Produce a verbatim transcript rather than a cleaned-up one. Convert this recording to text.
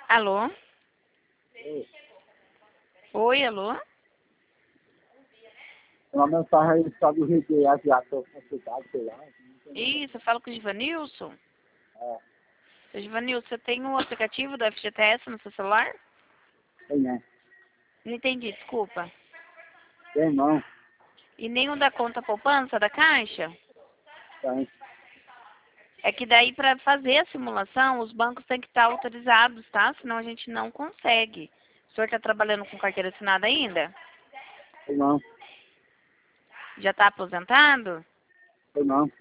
Alô? Oi. Oi, alô? Uma mensagem aí do estado do Rio de Janeiro, já estou consultado, sei lá. Ih, você fala com o Givanilson? É, Ô, Givanilson, você tem o aplicativo do F G T S no seu celular? tem né? Não entendi, desculpa. Tem não, E nem o da conta poupança da Caixa? tem. É que daí para fazer a simulação, os bancos têm que estar autorizados, tá? Senão a gente não consegue. O senhor está trabalhando com carteira assinada ainda? Tem não, Já está aposentado? tem não.